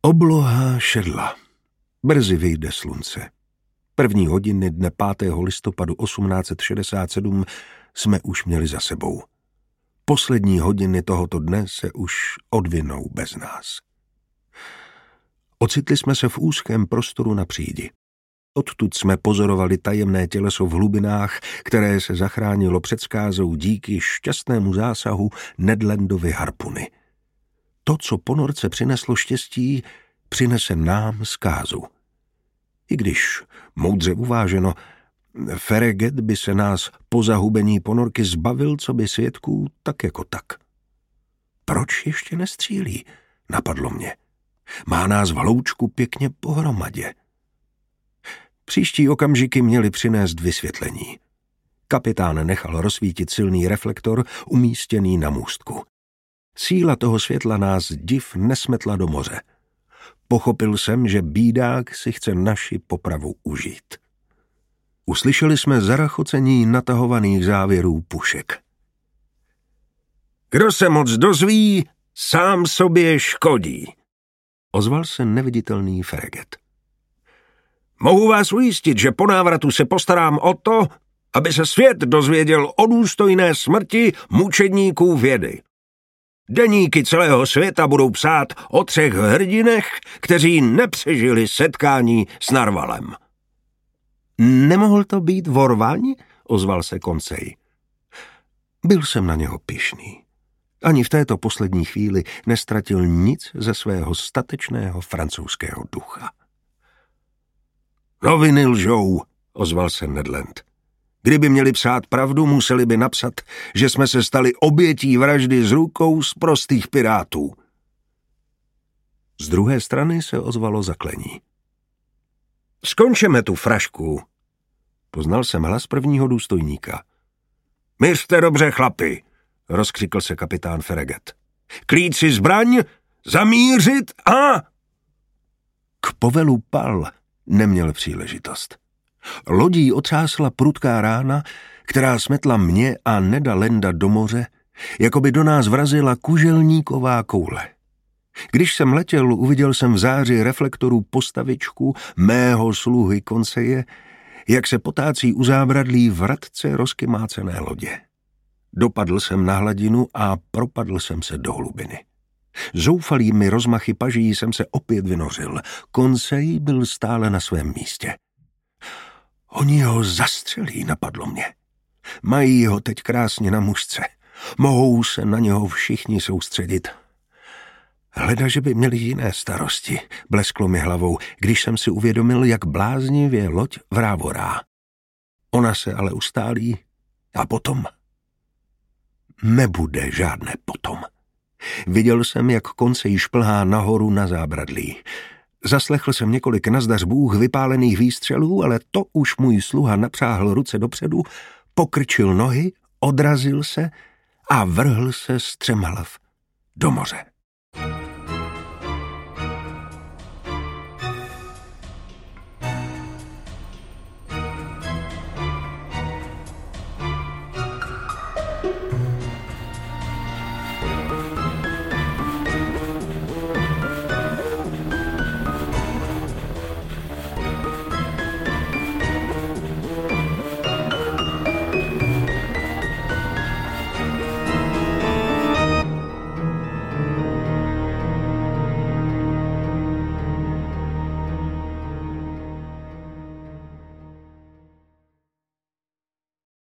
Obloha šedla. Brzy vyjde slunce. 1. hodiny dne 5. listopadu 1867 jsme už měli za sebou. Poslední hodiny tohoto dne se už odvinou bez nás. Ocitli jsme se v úzkém prostoru na přídi. Odtud jsme pozorovali tajemné těleso v hlubinách, které se zachránilo před skázou díky šťastnému zásahu Nedlandovy harpuny. To, co ponorce přineslo štěstí, přinese nám zkázu. I když, moudře uváženo, Farragut by se nás po zahubení ponorky zbavil, co by svědků, tak jako tak. Proč ještě nestřílí? Napadlo mě. Má nás v hloučku pěkně pohromadě. Příští okamžiky měly přinést vysvětlení. Kapitán nechal rozsvítit silný reflektor umístěný na můstku. Síla toho světla nás div nesmetla do moře. Pochopil jsem, že bídák si chce naši popravu užít. Uslyšeli jsme zarachocení natahovaných závěrů pušek. Kdo se moc dozví, sám sobě škodí, ozval se neviditelný Farragut. Mohu vás ujistit, že po návratu se postarám o to, aby se svět dozvěděl o důstojné smrti mučedníků vědy. Deníky celého světa budou psát o 3 hrdinech, kteří nepřežili setkání s narvalem. Nemohl to být Vorvaň? Ozval se Conseil. Byl jsem na něho pyšný. Ani v této poslední chvíli nestratil nic ze svého statečného francouzského ducha. Noviny lžou, ozval se Ned Land. Kdyby měli psát pravdu, museli by napsat, že jsme se stali obětí vraždy z rukou sprostých pirátů. Z druhé strany se ozvalo zaklení. Skončeme tu frašku. Poznal jsem hlas prvního důstojníka. Mířte dobře, chlapi, rozkřikl se kapitán Farragut. Klít si zbraň, zamířit a... K povelu pal neměl příležitost. Lodí otřásla prudká rána, která smetla mě a Neda Landa do moře, jako by do nás vrazila kuželníková koule. Když jsem letěl, uviděl jsem v záři reflektorů postavičku mého sluhy Conseille, jak se potácí u zábradlí vratce rozkymácené lodě. Dopadl jsem na hladinu a propadl jsem se do hlubiny. Zoufalými rozmachy paží jsem se opět vynořil. Conseil byl stále na svém místě. Oni ho zastřelí, napadlo mě. Mají ho teď krásně na mužce. Mohou se na něho všichni soustředit. Hleda, že by měli jiné starosti, blesklo mi hlavou, když jsem si uvědomil, jak bláznivě loď vrávorá. Ona se ale ustálí a potom... Nebude žádné potom. Viděl jsem, jak Conseil šplhá nahoru na zábradlí. Zaslechl jsem několik nazdař Bůh vypálených výstřelů, ale to už můj sluha napřáhl ruce dopředu, pokrčil nohy, odrazil se a vrhl se střemhlav do moře.